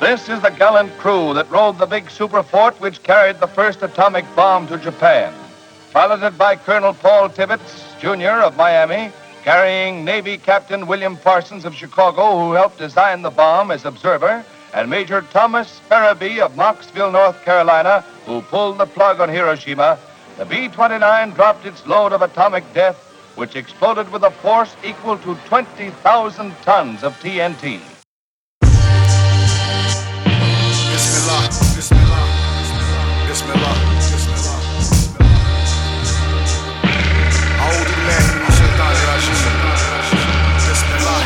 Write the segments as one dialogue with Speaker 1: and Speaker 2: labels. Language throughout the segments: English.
Speaker 1: This is the gallant crew that rode the big super fort which carried the first atomic bomb to Japan. Piloted by Colonel Paul Tibbets, Jr. of Miami, carrying Navy Captain William Parsons of Chicago, who helped design the bomb as observer, and Major Thomas Farabee of Knoxville, North Carolina, who pulled the plug on Hiroshima, the B-29 dropped its load of atomic death, which exploded with a force equal to 20,000 tons of TNT.
Speaker 2: Bismillah, Bismillah, Bismillah, Bismillah. أعوذ بالله من الشيطان الرجيم. Bismillah.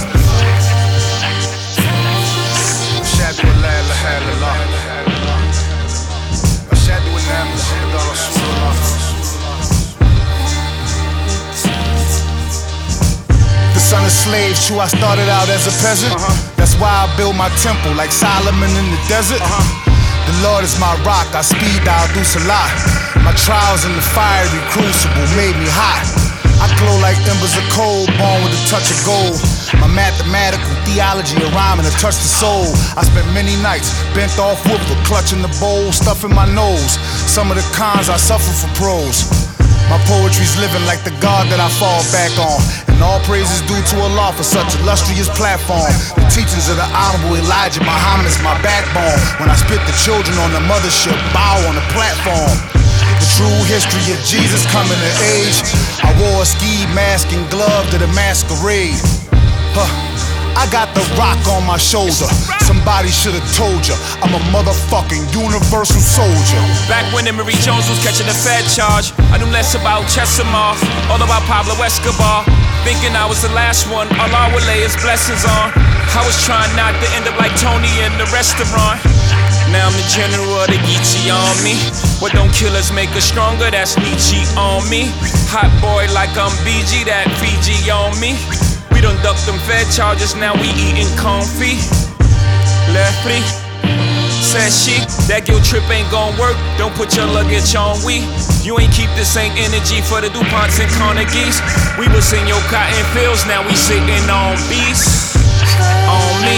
Speaker 2: أشهد أن لا إله إلا الله. أشهد أن محمدا رسول الله. The son of slaves, true, I started out as a peasant. That's why I built my temple like Solomon in the desert. The Lord is my rock, I speed dial through Salah. My trials in the fiery crucible made me hot. I glow like embers of coal, born with a touch of gold. My mathematical theology, a rhyme and a touch to soul. I spent many nights bent off woofer, clutching the bowl, stuffing my nose. Some of the cons I suffer for pros. My poetry's living like the God that I fall back on. And all praises due to Allah for such illustrious platform. The teachings of the Honorable Elijah Muhammad's my backbone. When I spit, the children on the mothership bow on the platform. The true history of Jesus coming to age. I wore a ski mask and glove to the masquerade. I got the rock on my shoulder. Somebody should have told ya I'm a motherfucking universal soldier.
Speaker 3: Back when Emory Jones was catching the Fed charge, I knew less about Chesimard, all about Pablo Escobar. Thinking I was the last one, Allah would lay his blessings on. I was trying not to end up like Tony in the restaurant. Now I'm the general of the Geechee army. What don't kill us make us stronger, that's Nietzsche on me. Hot boy like I'm BG, that Fiji on me. We done ducked them Fed charges, now we eating comfy. Left free, said she, that guilt trip ain't gon' work, don't put your luggage on we. You ain't keep the same energy for the DuPonts and Carnegies. We was in your cotton fields, now we sitting on beasts. On me.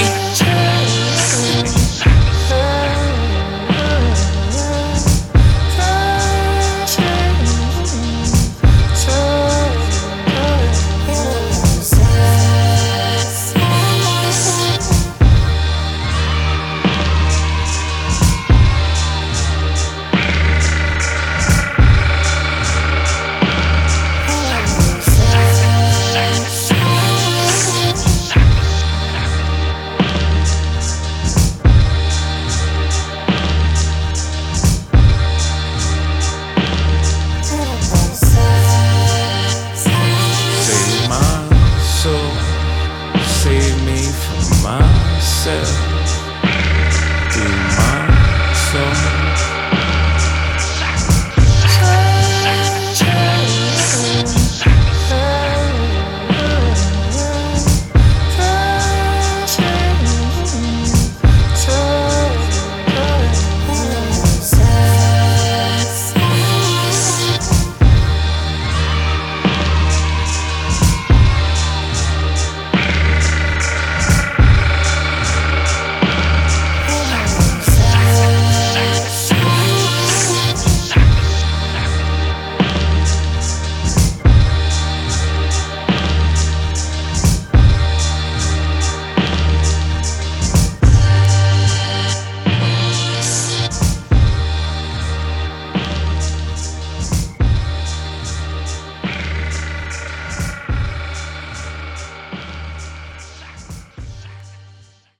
Speaker 3: Save me from myself.